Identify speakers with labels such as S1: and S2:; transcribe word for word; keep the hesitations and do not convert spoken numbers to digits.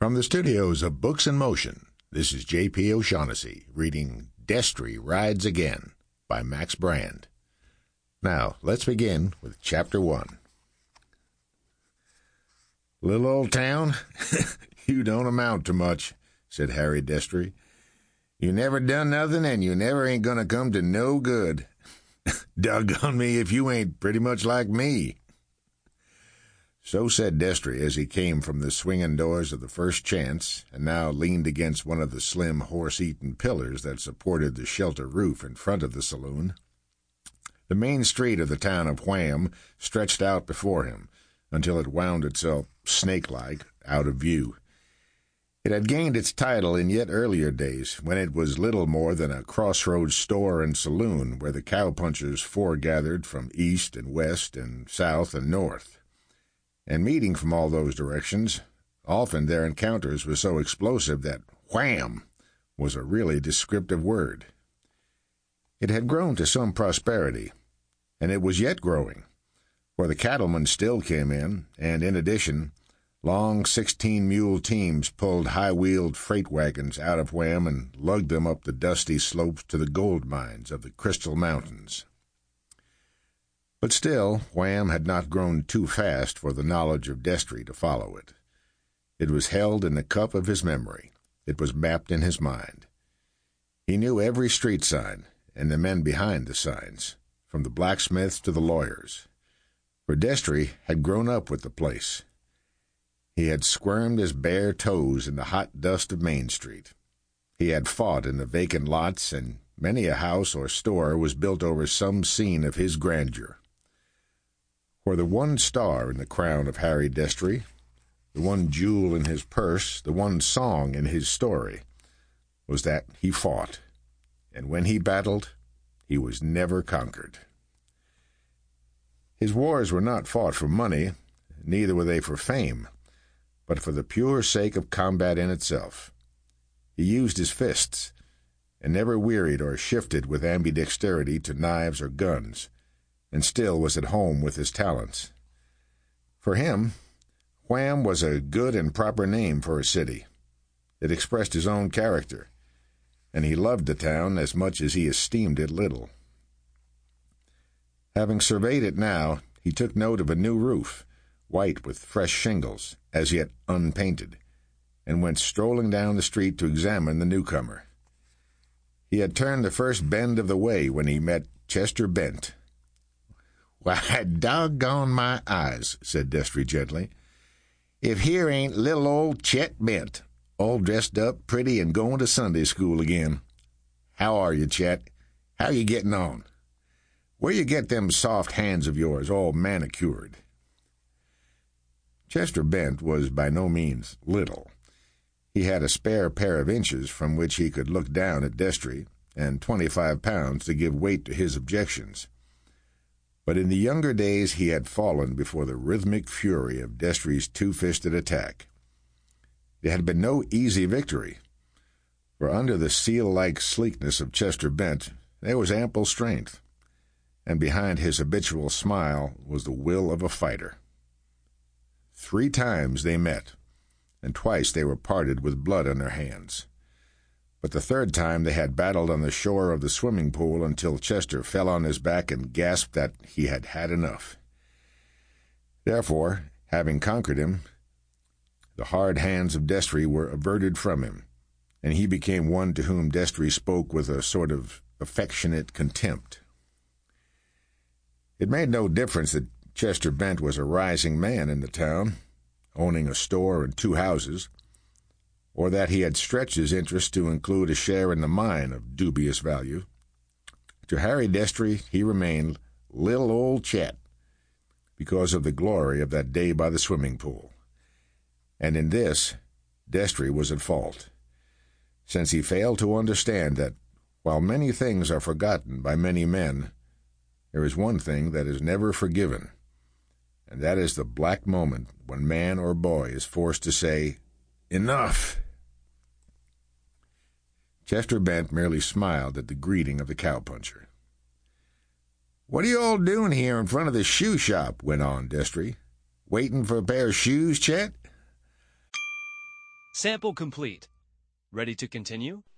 S1: From the studios of Books in Motion, this is J P O'Shaughnessy reading Destry Rides Again by Max Brand. Now, let's begin with Chapter one. "Little old town, you don't amount to much," said Harry Destry. "You never done nothing, and you never ain't gonna come to no good. Doggone me if you ain't pretty much like me." So said Destry as he came from the swinging doors of the First Chance, and now leaned against one of the slim horse-eaten pillars that supported the shelter roof in front of the saloon. The main street of the town of Wham stretched out before him, until it wound itself, snake-like, out of view. It had gained its title in yet earlier days, when it was little more than a crossroads store and saloon where the cowpunchers foregathered from east and west and south and north. And meeting from all those directions, often their encounters were so explosive that wham was a really descriptive word. It had grown to some prosperity, and it was yet growing, for the cattlemen still came in, and in addition, long sixteen-mule teams pulled high-wheeled freight wagons out of Wham and lugged them up the dusty slopes to the gold mines of the Crystal Mountains. But still, Wham had not grown too fast for the knowledge of Destry to follow it. It was held in the cup of his memory. It was mapped in his mind. He knew every street sign, and the men behind the signs, from the blacksmiths to the lawyers. For Destry had grown up with the place. He had squirmed his bare toes in the hot dust of Main Street. He had fought in the vacant lots, and many a house or store was built over some scene of his grandeur. For the one star in the crown of Harry Destry, the one jewel in his purse, the one song in his story, was that he fought, and when he battled, he was never conquered. His wars were not fought for money, neither were they for fame, but for the pure sake of combat in itself. He used his fists, and never wearied or shifted with ambidexterity to knives or guns, and still was at home with his talents. For him, Wham was a good and proper name for a city. It expressed his own character, and he loved the town as much as he esteemed it little. Having surveyed it now, he took note of a new roof, white with fresh shingles, as yet unpainted, and went strolling down the street to examine the newcomer. He had turned the first bend of the way when he met Chester Bent. "Why, doggone my eyes," said Destry gently, "if here ain't little old Chet Bent, all dressed up pretty and going to Sunday school again. How are you, Chet? How you getting on? Where you get them soft hands of yours all manicured?" Chester Bent was by no means little. He had a spare pair of inches from which he could look down at Destry, and twenty-five pounds to give weight to his objections. But in the younger days he had fallen before the rhythmic fury of Destry's two-fisted attack. It had been no easy victory, for under the seal-like sleekness of Chester Bent there was ample strength, and behind his habitual smile was the will of a fighter. Three times they met, and twice they were parted with blood on their hands. But the third time they had battled on the shore of the swimming pool until Chester fell on his back and gasped that he had had enough. Therefore, having conquered him, the hard hands of Destry were averted from him, and he became one to whom Destry spoke with a sort of affectionate contempt. It made no difference that Chester Bent was a rising man in the town, owning a store and two houses, or that he had stretched his interest to include a share in the mine of dubious value. To Harry Destry he remained little old Chet, because of the glory of that day by the swimming pool. And in this, Destry was at fault, since he failed to understand that, while many things are forgotten by many men, there is one thing that is never forgiven, and that is the black moment when man or boy is forced to say, "Enough!" Chester Bent merely smiled at the greeting of the cowpuncher. "What are you all doing here in front of the shoe shop?" went on Destry. "Waiting for a pair of shoes, Chet?"
S2: Sample complete. Ready to continue?